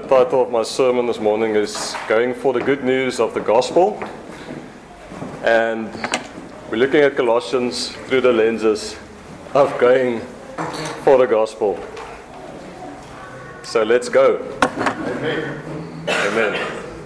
title of my sermon this morning is Going for the Good News of the Gospel. And we're looking at Colossians through the lenses of going for the gospel. So let's go. Amen.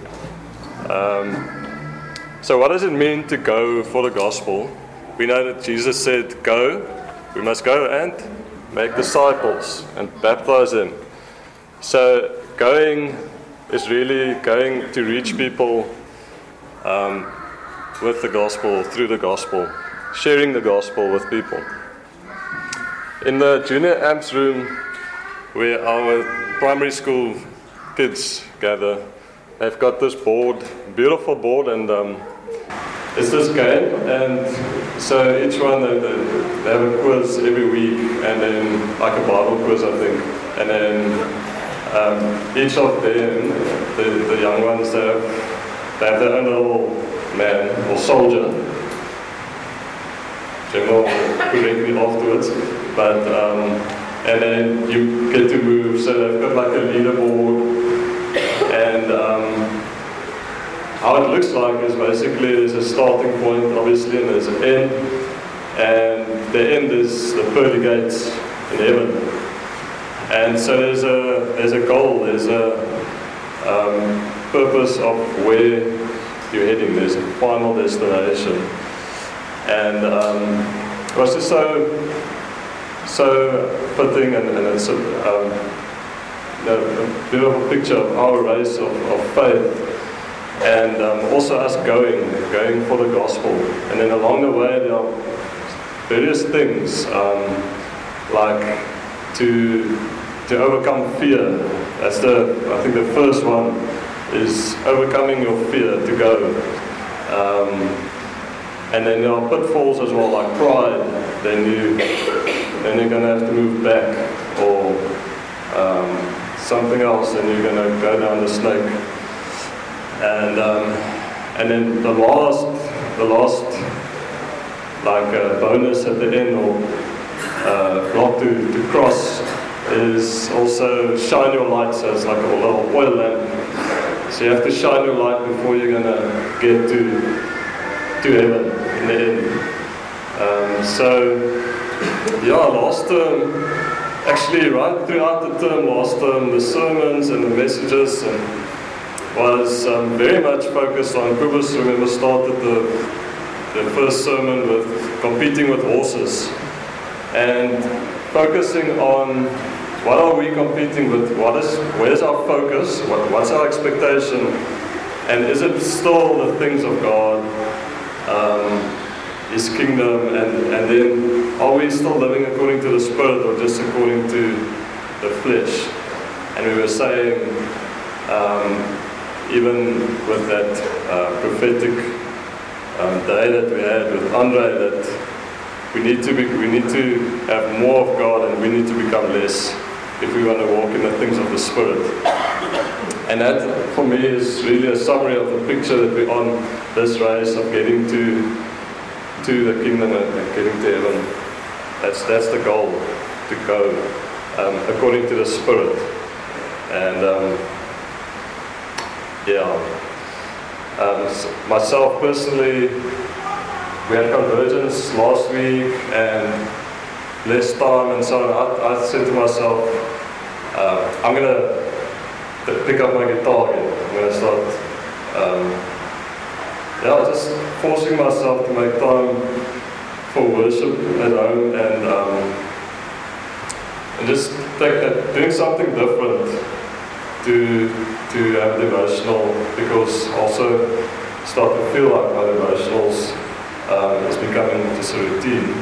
So what does it mean to go for the gospel? We know that Jesus said, go. We must go and make disciples and baptize them. So going is really going to reach people with the gospel, through the gospel, sharing the gospel with people. In the junior amps room, where our primary school kids gather, they've got this board, beautiful board, and it's this game, and so each one they have a quiz every week, and then like a Bible quiz, I think, and then each of them, the young ones, they have their own little man or soldier. General will correct me afterwards, but and then you get to move. So they've got like a leaderboard, and how it looks like is basically there's a starting point, obviously, and there's an end, and the end is the pearly gates in heaven. And so there's a goal, there's a purpose of where you're heading. There's a final destination, and it was just so fitting, and it's a beautiful picture of our race of faith. And also us going for the gospel. And then along the way there are various things, like to overcome fear. That's I think the first one is overcoming your fear to go. And then there are pitfalls as well, like pride. Then you're going to have to move back, or something else, and you're going to go down the snake. And then the last like bonus at the end, or block to cross, is also shine your light. So it's like a little oil lamp. So you have to shine your light before you're gonna get to heaven in the end. Last term, actually right throughout the term, last term, the sermons and the messages was very much focused on. Kubus, remember, started the first sermon with competing with horses, and focusing on what are we competing with, where's our focus, what's our expectation, and is it still the things of God, His kingdom, and then are we still living according to the Spirit or just according to the flesh? And we were saying, even with that prophetic day that we had with Andre, that we need to have more of God, and we need to become less if we want to walk in the things of the Spirit. And that, for me, is really a summary of the picture that we're on this race of getting to the kingdom and getting to heaven. That's the goal, to go according to the Spirit. And myself personally, we had Convergence last week and less time and so on. I said to myself, I'm going to pick up my guitar again. I'm going to start just forcing myself to make time for worship at home, and just doing something different to have devotional, because also start to feel like my devotionals is becoming just a routine.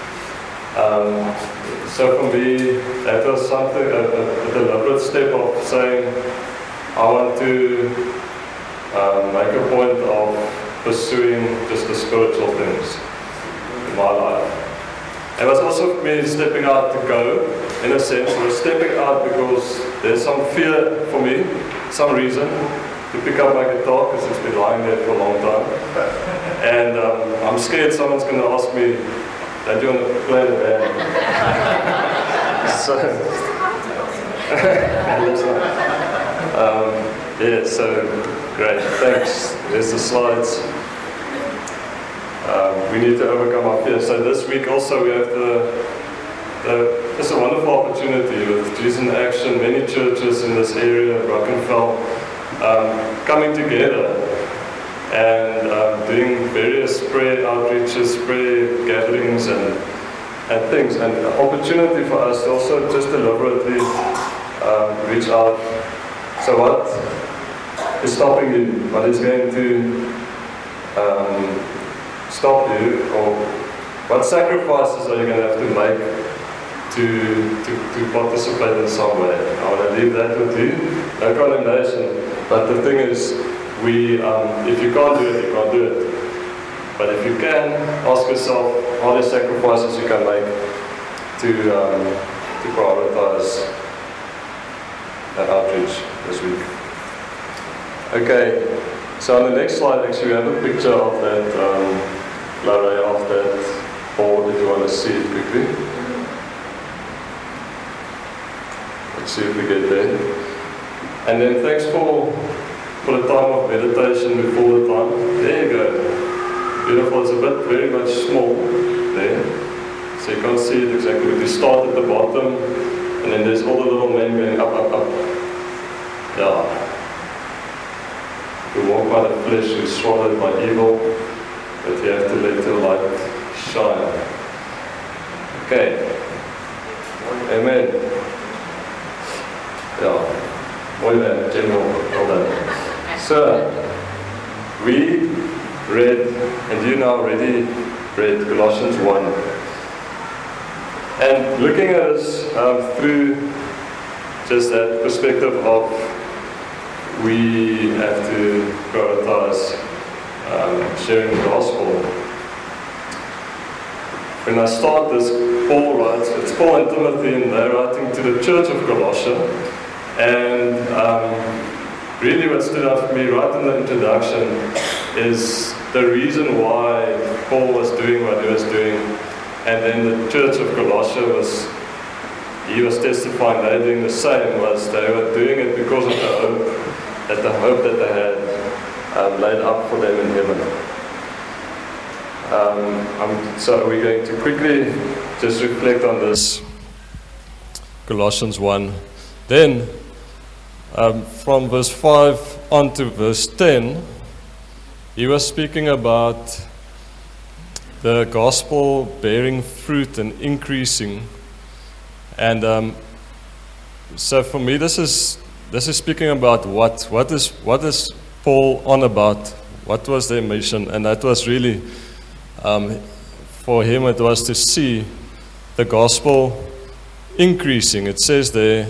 So for me, that was something, a deliberate step of saying, I want to make a point of pursuing just the spiritual things in my life. It was also for me stepping out to go, in a sense. I was stepping out because there's some fear for me, some reason, to pick up my guitar, because it's been lying there for a long time. And I'm scared someone's going to ask me, do you want to play the band? So, Yeah, so great, thanks. There's the slides. We need to overcome our fear. So this week also we have it's a wonderful opportunity with Jesus in Action, many churches in this area, Brackenfell, coming together and doing various prayer outreaches, prayer gatherings and things. And an opportunity for us to also just deliberately reach out. So what is stopping you? What is going to stop you? Or what sacrifices are you going to have to make to participate in some way? I want to leave that with you. No condemnation. But the thing is, if you can't do it, you can't do it. But if you can, ask yourself, are there sacrifices you can make to prioritize that outreach this week? Okay, so on the next slide, actually, we have a picture of that, Larry, of that board, if you want to see it quickly. Let's see if we get there. And then thanks for the time of meditation before the time. There you go. Beautiful. It's a bit very much small there. So you can't see it exactly. But you start at the bottom, and then there's all the little men going up, up, up. Yeah. You walk by the flesh, you're swallowed by evil, but you have to let your light shine. Okay. Amen. Yeah. Well done, General. Well done. So, we read, and you now already read Colossians 1. And looking at us through just that perspective of we have to prioritize sharing the gospel. When I start this, Paul writes, it's Paul and Timothy, and they're writing to the church of Colossia. And really what stood out for me right in the introduction is the reason why Paul was doing what he was doing. And then the church of Colossia he was testifying they were doing the same, was they were doing it because of the hope that they had laid up for them in heaven. So we're going to quickly just reflect on this. Colossians 1. Then, from verse 5 on to verse 10, he was speaking about the gospel bearing fruit and increasing. And so for me, this is speaking about what is Paul on about? What was their mission? And that was really, for him, it was to see the gospel increasing. It says there,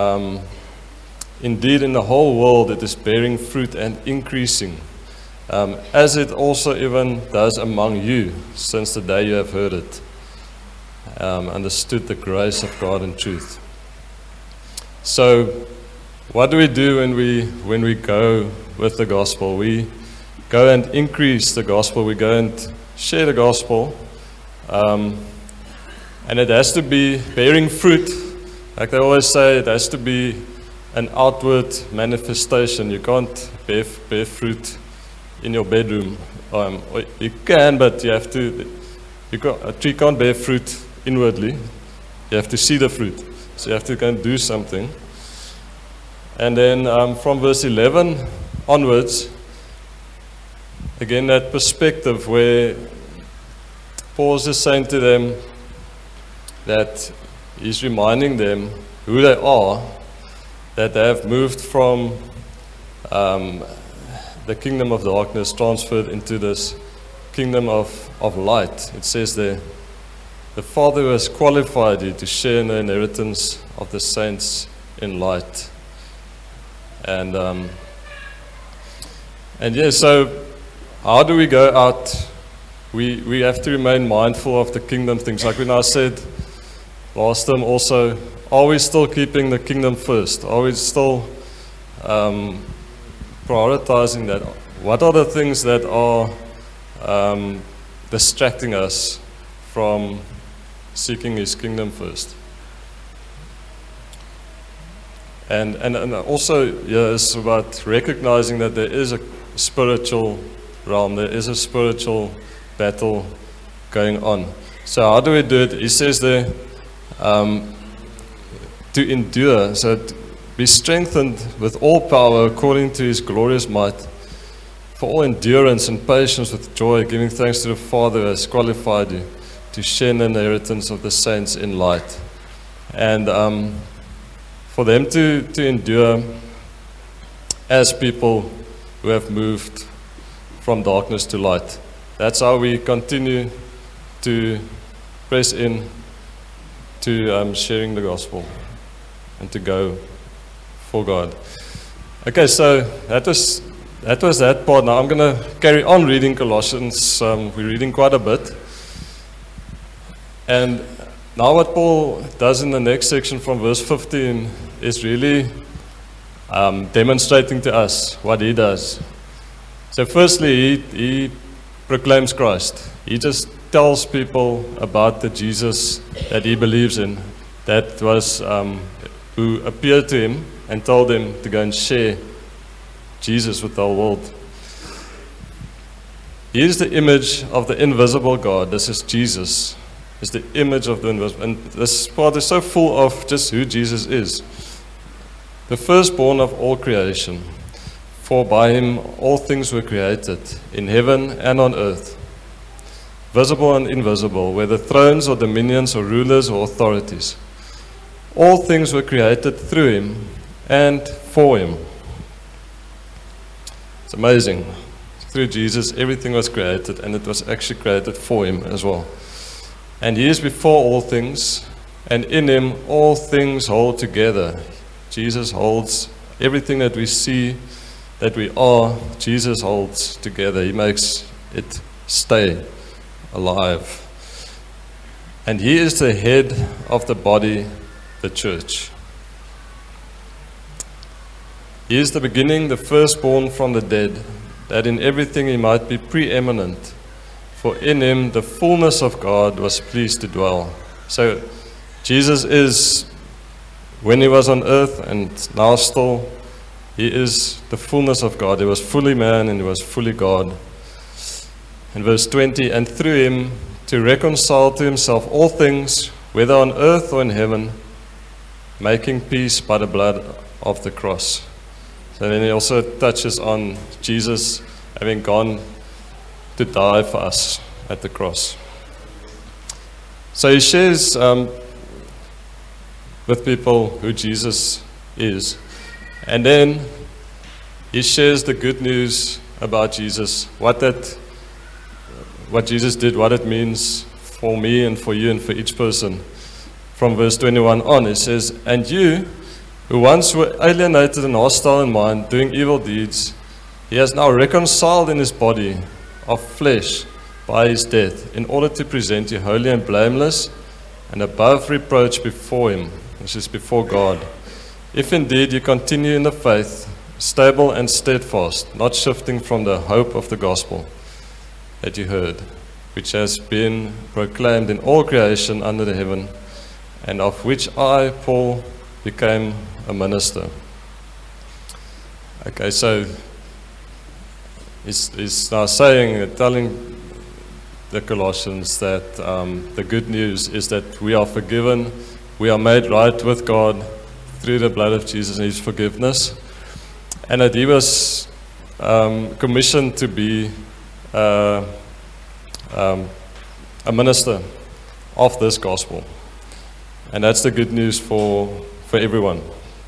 indeed in the whole world it is bearing fruit and increasing, as it also even does among you, since the day you have heard it, understood the grace of God in truth. So, what do we do when we go with the gospel? We go and increase the gospel. We go and share the gospel, and it has to be bearing fruit. Like they always say, it has to be an outward manifestation. You can't bear fruit in your bedroom. You can, but you have to. A tree can't bear fruit inwardly. You have to see the fruit. So you have to go and do something. And then from verse 11 onwards, again that perspective where Paul is just saying to them that he's reminding them who they are, that they have moved from the kingdom of darkness, transferred into this kingdom of light. It says there, the Father who has qualified you to share in the inheritance of the saints in light. And yeah, so how do we go out? We have to remain mindful of the kingdom things. Like when I said last time also, are we still keeping the kingdom first? Are we still prioritizing that? What are the things that are distracting us from seeking His kingdom first? And also, yeah, it's about recognizing that there is a spiritual realm, there is a spiritual battle going on. So how do we do it? He says there, to endure, so be strengthened with all power according to his glorious might, for all endurance and patience with joy, giving thanks to the Father who has qualified you to share in the inheritance of the saints in light. And for them to endure as people who have moved from darkness to light. That's how we continue to press in to sharing the gospel and to go for God. Okay, so that was that part. Now I'm going to carry on reading Colossians. We're reading quite a bit. And now what Paul does in the next section from verse 15 is really demonstrating to us what he does. So firstly, he proclaims Christ. He just tells people about the Jesus that he believes in, that was who appeared to him and told him to go and share Jesus with the whole world. He is the image of the invisible God. This is Jesus. Is the image of the invisible. And this part is so full of just who Jesus is. The firstborn of all creation. For by him all things were created, in heaven and on earth, visible and invisible, whether thrones or dominions or rulers or authorities. All things were created through him and for him. It's amazing. Through Jesus, everything was created, and it was actually created for him as well. And he is before all things, and in him all things hold together. Jesus holds everything that we see, that we are, Jesus holds together. He makes it stay alive. And he is the head of the body, the church. He is the beginning, the firstborn from the dead, that in everything he might be preeminent. For in him the fullness of God was pleased to dwell. So Jesus is, when he was on earth and now still, he is the fullness of God. He was fully man and he was fully God. In verse 20, and through him to reconcile to himself all things, whether on earth or in heaven, making peace by the blood of the cross. So then he also touches on Jesus having gone to die for us at the cross. So he shares with people who Jesus is. And then he shares the good news about Jesus, what Jesus did, what it means for me and for you and for each person. From verse 21 on, it says, and you, who once were alienated and hostile in mind, doing evil deeds, he has now reconciled in his body of flesh by his death, in order to present you holy and blameless and above reproach before him, which is before God. If indeed you continue in the faith, stable and steadfast, not shifting from the hope of the gospel that you heard, which has been proclaimed in all creation under the heaven, and of which I, Paul, became a minister. Okay, so he's now telling the Colossians that the good news is that we are forgiven, we are made right with God through the blood of Jesus and his forgiveness, and that he was commissioned to be a minister of this gospel. And that's the good news for everyone.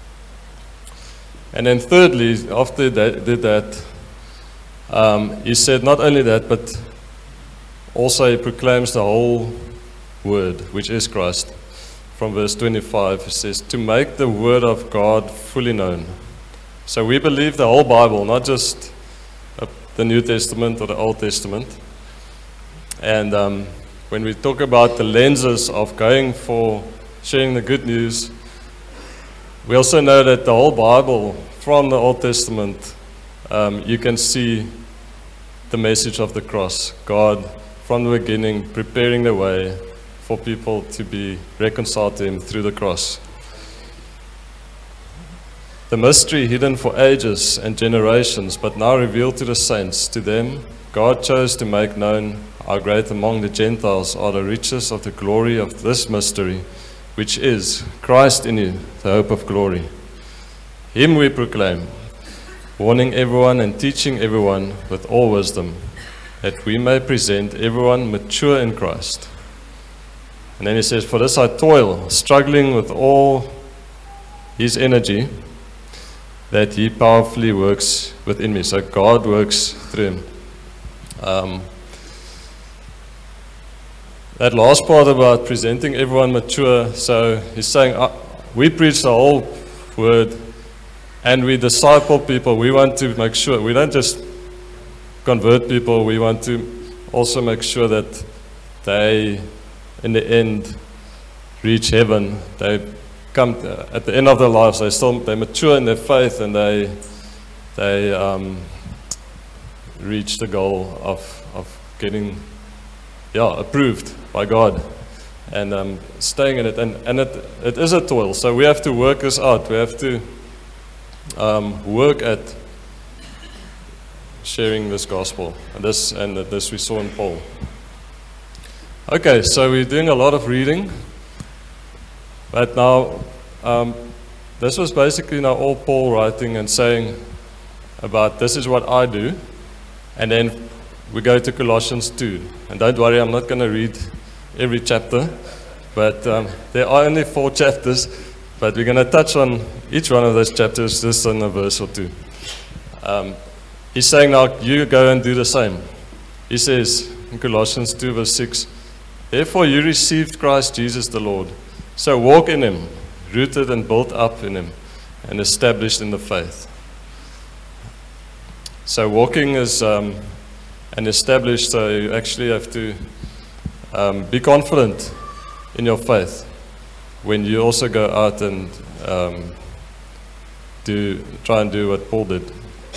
And then thirdly, after he did that, he said not only that, but also he proclaims the whole word, which is Christ. From verse 25, it says, to make the word of God fully known. So we believe the whole Bible, not just the New Testament or the Old Testament. And when we talk about the lenses of going for sharing the good news, we also know that the whole Bible, from the Old Testament, you can see the message of the cross. God, from the beginning, preparing the way for people to be reconciled to him through the cross. The mystery hidden for ages and generations, but now revealed to the saints. To them God chose to make known how great among the Gentiles are the riches of the glory of this mystery, which is Christ in you, the hope of glory. Him we proclaim, warning everyone and teaching everyone with all wisdom, that we may present everyone mature in Christ. And then he says, for this I toil, struggling with all his energy, that he powerfully works within me. So God works through him. That last part about presenting everyone mature, so he's saying, we preach the whole word, and we disciple people. We want to make sure, we don't just convert people, we want to also make sure that they, in the end, reach heaven. They come at the end of their lives, they mature in their faith, and they reach the goal of getting approved by God and staying in it. And it is a toil, so we have to work this out. We have to work at sharing this gospel, and this we saw in Paul. Okay, so we're doing a lot of reading, but now this was basically now all Paul writing and saying about this is what I do, and then we go to Colossians 2. And don't worry, I'm not going to read every chapter, but there are only 4 chapters, but we're going to touch on each one of those chapters just in a verse or two. He's saying now, you go and do the same. He says in Colossians 2 verse 6, therefore you received Christ Jesus the Lord, so walk in him, rooted and built up in him, and established in the faith. So walking is and established, so you actually have to be confident in your faith when you also go out and try and do what Paul did.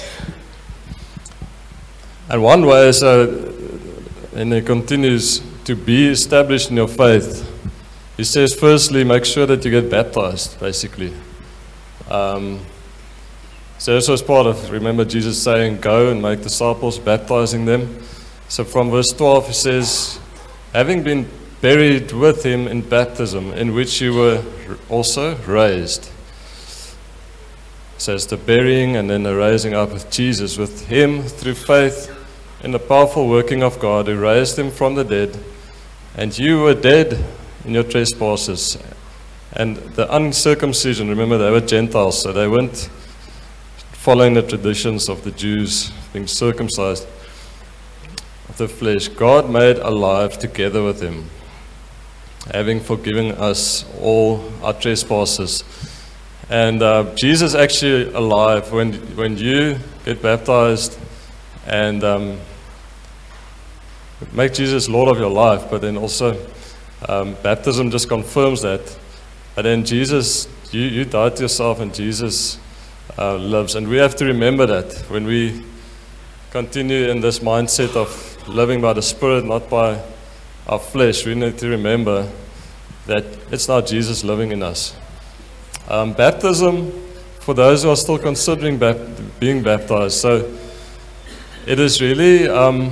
And one way is, and he continues, to be established in your faith. He says, firstly, make sure that you get baptized, basically. So this was part of, remember Jesus saying, go and make disciples, baptizing them. So from verse 12 he says, having been buried with him in baptism, in which you were also raised. So it's the burying and then the raising up with Jesus, with him through faith in the powerful working of God who raised him from the dead. And you were dead in your trespasses. And the uncircumcision, remember they were Gentiles, so they weren't following the traditions of the Jews, being circumcised of the flesh. God made alive together with him, having forgiven us all our trespasses. And Jesus actually alive when you get baptized and make Jesus Lord of your life, but then also baptism just confirms that. But then Jesus, you died to yourself, and Jesus lives. And we have to remember that when we continue in this mindset of living by the Spirit, not by our flesh, we need to remember that it's not Jesus living in us. Baptism, for those who are still considering being baptized, so it is really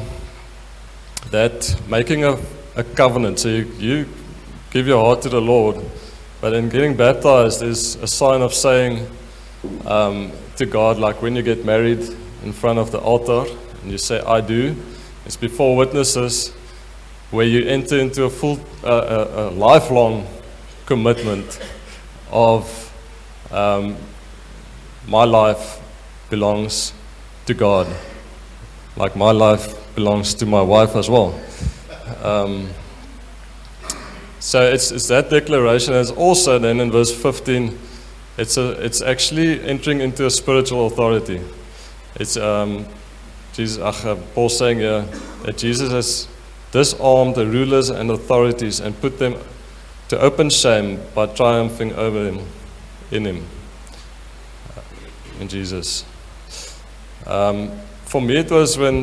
that making a covenant. So you give your heart to the Lord, but in getting baptized is a sign of saying to God, like when you get married in front of the altar and you say, I do. It's before witnesses, where you enter into a full, a lifelong commitment of my life belongs to God, like my life belongs to my wife as well. So it's that declaration. It's also then in verse 15, it's actually entering into a spiritual authority. It's Paul saying here that Jesus has disarmed the rulers and authorities and put them to open shame by triumphing over him, in him, in Jesus. For me, it was when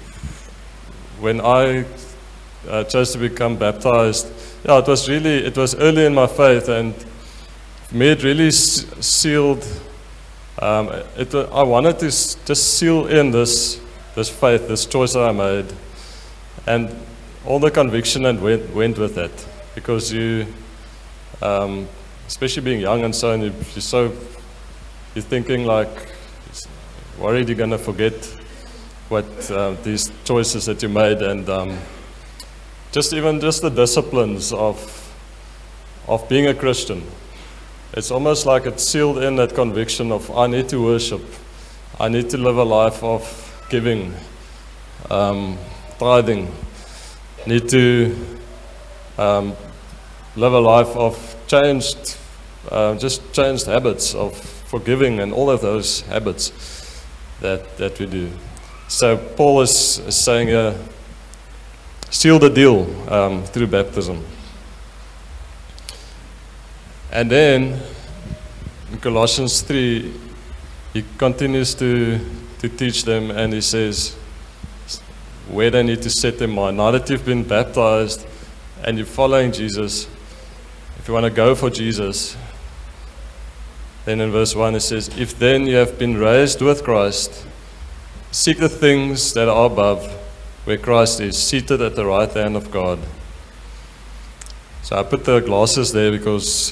I chose to become baptized. Yeah, it was early in my faith, and for me it really sealed I wanted to just seal in this faith, this choice that I made, and all the conviction that went with it, because you, especially being young and so on, you're thinking like, worried you're going to forget what these choices that you made, and just the disciplines of being a Christian. It's almost like it's sealed in that conviction of, I need to worship, I need to live a life of giving, tithing, need to live a life of changed habits of forgiving and all of those habits that we do. So Paul is saying, seal the deal through baptism. And then in Colossians 3, he continues to teach them, and he says where they need to set their mind. Now that you've been baptized and you're following Jesus, if you want to go for Jesus, then in verse 1 it says, if then you have been raised with Christ, seek the things that are above, where Christ is, seated at the right hand of God. So I put the glasses there because,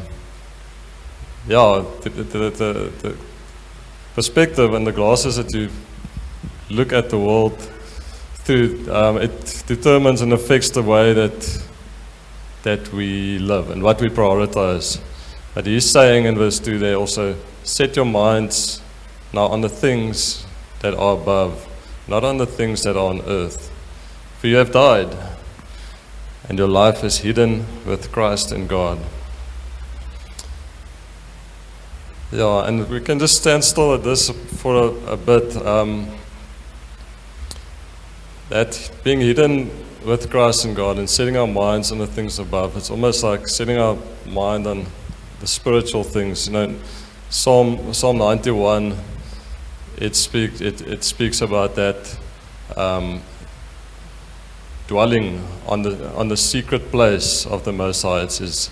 the perspective and the glasses that you look at the world through, it determines and affects the way that we live and what we prioritize. But he's saying in verse 2 there also, set your minds now on the things that are above, not on the things that are on earth. For you have died, and your life is hidden with Christ in God. Yeah, and we can just stand still at this for a bit. That being hidden with Christ in God and setting our minds on the things above, it's almost like setting our mind on the spiritual things. You know, Psalm 91, it speaks about that. Dwelling on the secret place of the Most High. It says,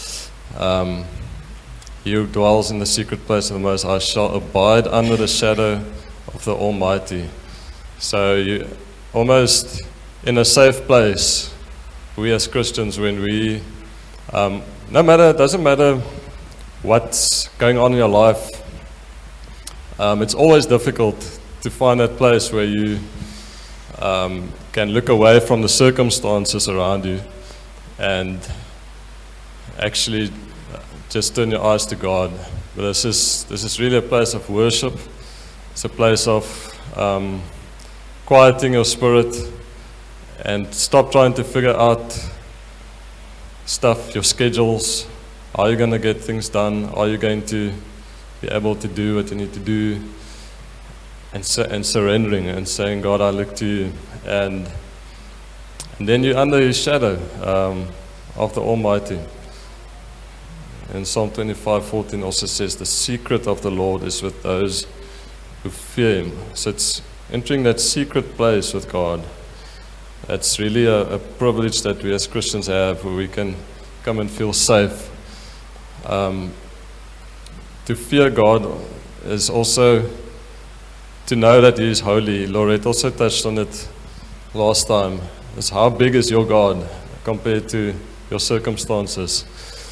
he who dwells in the secret place of the Most High shall abide under the shadow of the Almighty. So you almost in a safe place, we as Christians, when we, it doesn't matter what's going on in your life, it's always difficult to find that place where you can look away from the circumstances around you and actually just turn your eyes to God. But this is really a place of worship. It's a place of quieting your spirit and stop trying to figure out stuff, your schedules. Are you going to get things done? Are you going to be able to do what you need to do? And surrendering and saying, God, I look to you. And then you're under his shadow of the Almighty. And Psalm 25:14 also says, the secret of the Lord is with those who fear him. So it's entering that secret place with God. That's really a privilege that we as Christians have, where we can come and feel safe. To fear God is also to know that he is holy. Lorette also touched on it last time. It's how big is your God compared to your circumstances.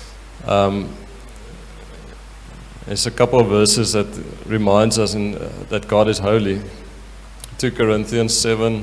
There's a couple of verses that reminds us that God is holy. 2 Corinthians 7,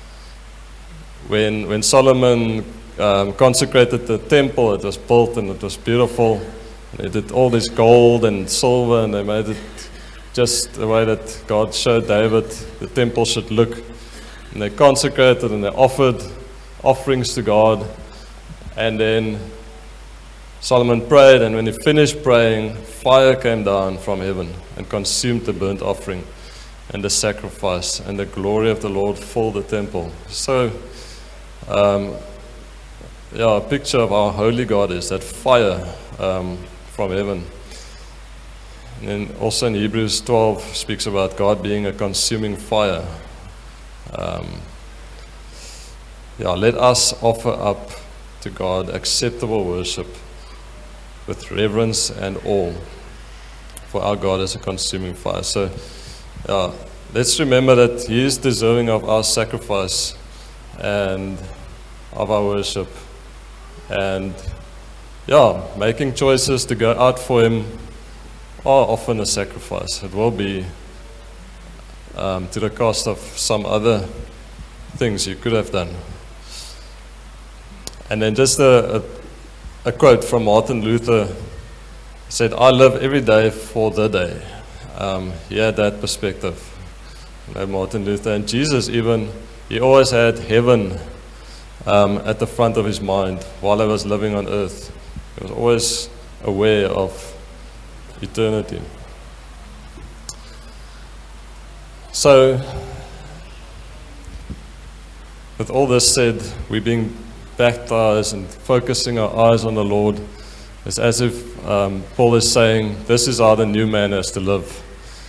when Solomon consecrated the temple, it was built and it was beautiful. They did all this gold and silver, and they made it just the way that God showed David the temple should look. And they consecrated and they offered offerings to God. And then Solomon prayed, and when he finished praying, fire came down from heaven and consumed the burnt offering and the sacrifice, and the glory of the Lord filled the temple. So, a picture of how holy God is, that fire from heaven. And then also in Hebrews 12 speaks about God being a consuming fire. Let us offer up to God acceptable worship with reverence and awe. for our God is a consuming fire. So, let's remember that He is deserving of our sacrifice and of our worship. And making choices to go out for Him are often a sacrifice. It will be to the cost of some other things you could have done. And then just a quote from Martin Luther. He said, "I live every day for the day." He had that perspective. Martin Luther. And Jesus even, He always had heaven at the front of His mind while He was living on earth. He was always aware of eternity. So, with all this said, we're being baptized and focusing our eyes on the Lord. It's as if Paul is saying, this is how the new man has to live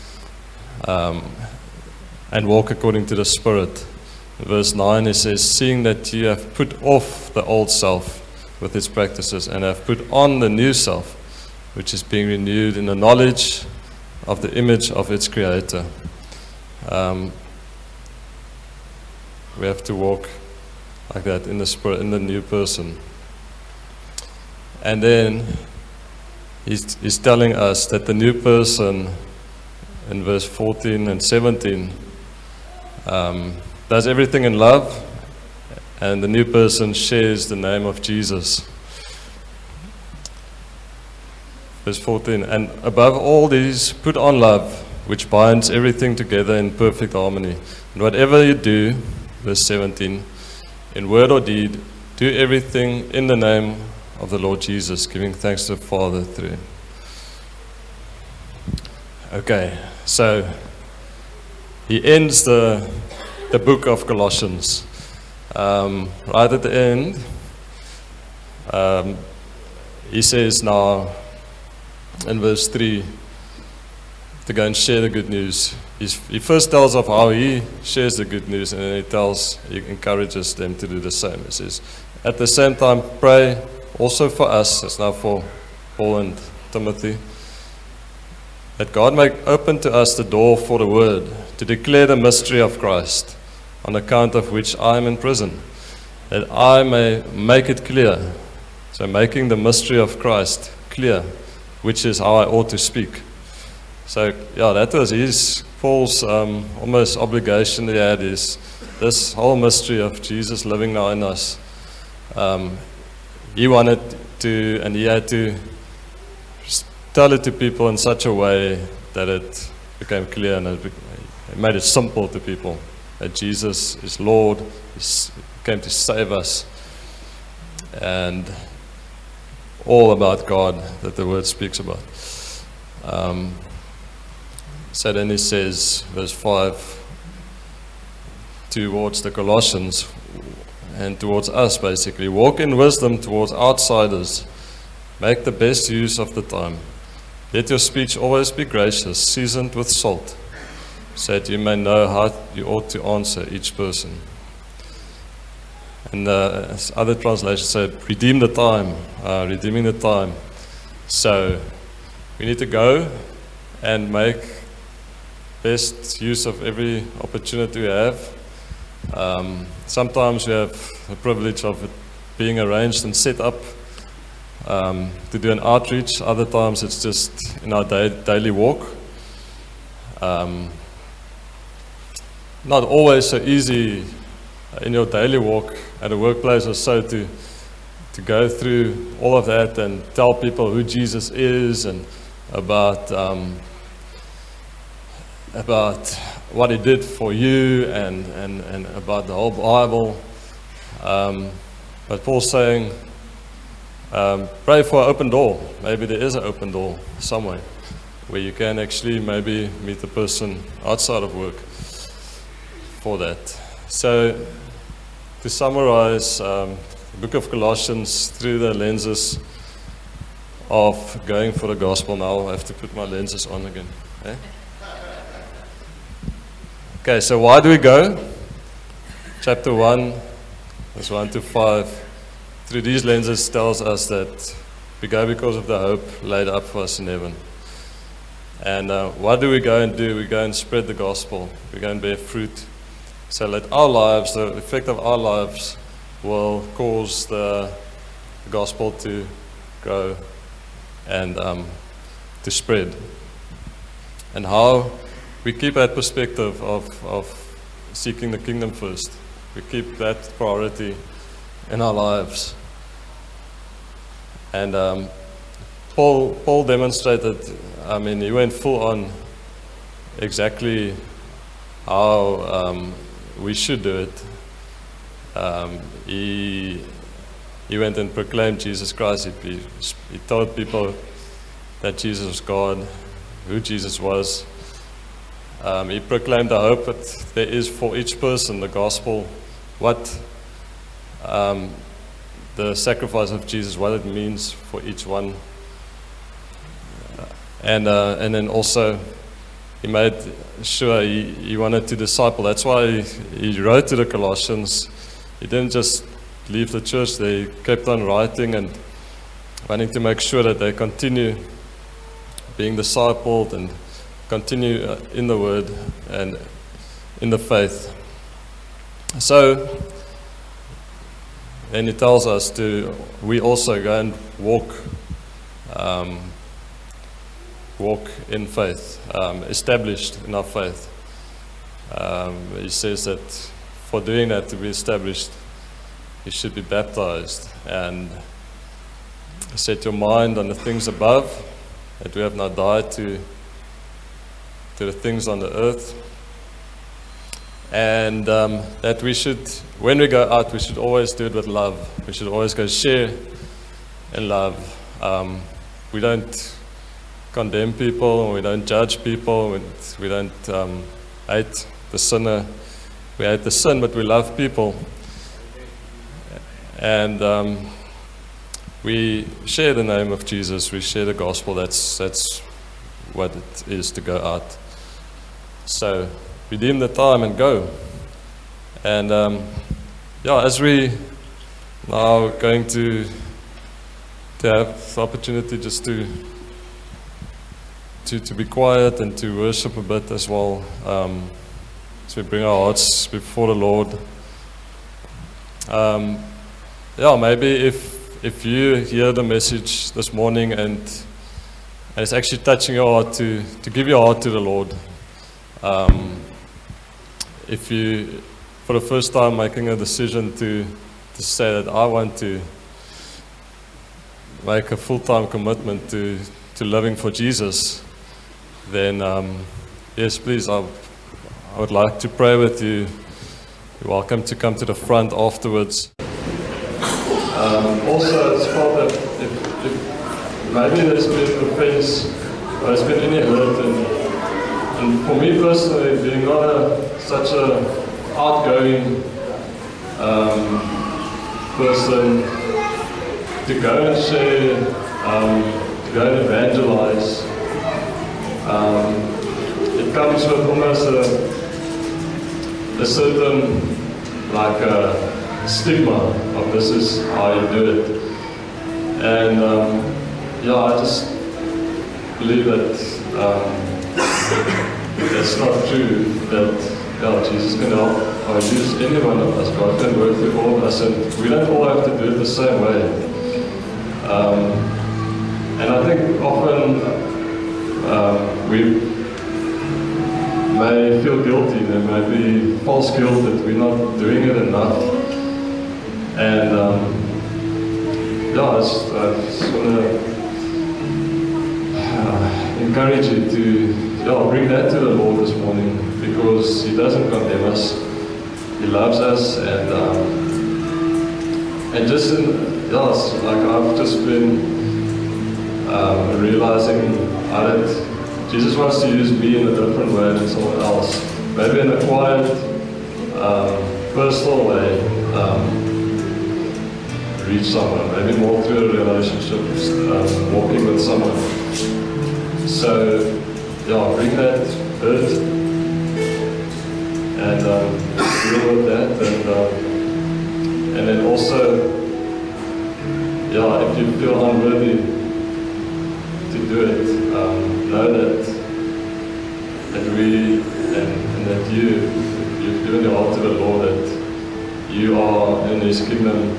and walk according to the Spirit. In verse 9 it says, "Seeing that you have put off the old self with its practices and have put on the new self, which is being renewed in the knowledge of the image of its Creator." We have to walk like that in the Spirit, in the new person. And then he's telling us that the new person in verse 14 and 17 does everything in love, and the new person shares the name of Jesus. Verse 14, "And above all these, put on love, which binds everything together in perfect harmony. And whatever you do," verse 17, "in word or deed, do everything in the name of the Lord Jesus, giving thanks to the Father through Him." Okay, so he ends the book of Colossians. Right at the end, he says now, in verse 3, to go and share the good news. He first tells of how he shares the good news, and then he encourages them to do the same. He says, "At the same time, pray also for us," it's now for Paul and Timothy, "that God may open to us the door for the word, to declare the mystery of Christ, on account of which I am in prison, that I may make it clear." So making the mystery of Christ clear, which is how I ought to speak. So that was Paul's almost obligation he had, is this whole mystery of Jesus living now in us. He wanted to, and he had to tell it to people in such a way that it became clear, and it made it simple to people, that Jesus is Lord, He came to save us, and all about God that the word speaks about. So then he says, verse 5, towards the Colossians and towards us basically, "Walk in wisdom towards outsiders, make the best use of the time. Let your speech always be gracious, seasoned with salt, so that you may know how you ought to answer each person." And other translations say, "Redeem the time," redeeming the time. So we need to go and make best use of every opportunity we have. Sometimes we have the privilege of it being arranged and set up to do an outreach. Other times it's just in our daily walk. Not always so easy in your daily walk at a workplace or so to go through all of that and tell people who Jesus is and about what He did for you and about the whole Bible. But Paul's saying, pray for an open door. Maybe there is an open door somewhere where you can actually maybe meet the person outside of work for that. So to summarize, the book of Colossians through the lenses of going for the gospel. Now I have to put my lenses on again. Eh? Okay, so why do we go? Chapter 1, verse 1 to 5. Through these lenses tells us that we go because of the hope laid up for us in heaven. And what do? We go and spread the gospel. We go and bear fruit. So that our lives, the effect of our lives, will cause the gospel to grow and to spread. And how we keep that perspective of seeking the kingdom first. We keep that priority in our lives. And Paul demonstrated, he went full on exactly how we should do it. He went and proclaimed Jesus Christ. He told people that Jesus was God, who Jesus was. He proclaimed the hope that there is for each person, the gospel, what the sacrifice of Jesus, what it means for each one. And then also he made sure he wanted to disciple. That's why he wrote to the Colossians. He didn't just leave the church. They kept on writing and wanting to make sure that they continue being discipled and continue in the Word and in the faith. So then he tells us we also go and walk in faith, established in our faith. He says that for doing that, to be established, you should be baptized and set your mind on the things above, that we have not died to the things on the earth. And that we should, when we go out, we should always do it with love. We should always go share in love. We don't condemn people, we don't judge people, we don't hate the sinner. We hate the sin, but we love people. And we share the name of Jesus, we share the gospel. That's what it is to go out. So redeem the time and go. And as we now going to have the opportunity just to be quiet and to worship a bit as well, as we bring our hearts before the Lord. Maybe if you hear the message this morning and it's actually touching your heart to give your heart to the Lord. If you, for the first time, making a decision to say that I want to make a full-time commitment to living for Jesus, then yes, please, I would like to pray with you. You're welcome to come to the front afterwards. Also, it's felt that if maybe there's been offense or there's been any hurt, and for me personally, being not such a outgoing person, to go and share, to go and evangelize, it comes with almost a certain stigma of this is how you do it. And I just believe that that's not true, that Jesus can help or use any one of us. God can work through all of us, and we don't all have to do it the same way. And I think often we may feel guilty. There may be false guilt that we're not doing it enough. And I just want to encourage you to bring that to the Lord this morning, because He doesn't condemn us. He loves us, and just I've just been realizing that Jesus wants to use me in a different way than someone else. Maybe in a quiet, personal way, reach someone. Maybe more through a relationship, walking with someone. So, bring that hurt and deal with that, and then also, if you feel unworthy to do it, know that that we and that you've given your heart to the Lord, that you are in His kingdom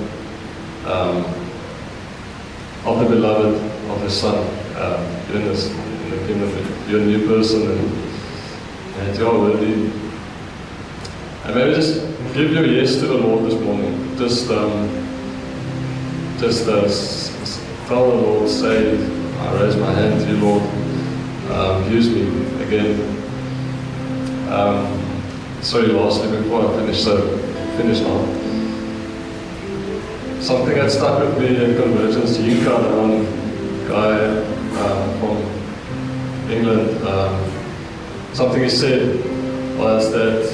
of the beloved of His Son. You're in the kingdom, you're a new person, and you are worthy. And maybe just give your yes to the Lord this morning. Just tell the Lord, say, I raise my hand to you, Lord. Use me again. Sorry, lastly, before I finish now. Something that stuck with me in Convergence, Yinka, guy from England, something he said was that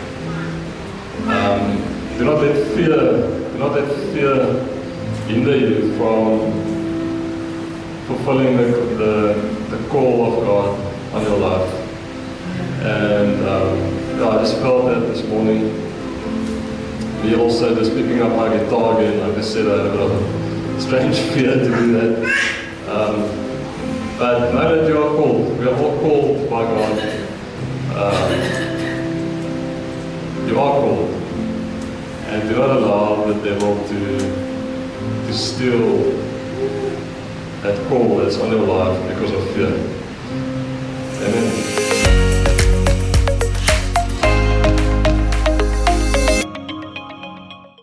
do not let fear hinder you from fulfilling the call of God on your life. And I just felt that this morning. Me also just picking up my guitar again. Like I said, I have a bit of a strange fear to do that. But know that you are called. We are all called by God. You are called. And do not allow the devil to steal that call that's on your life because of fear. Amen.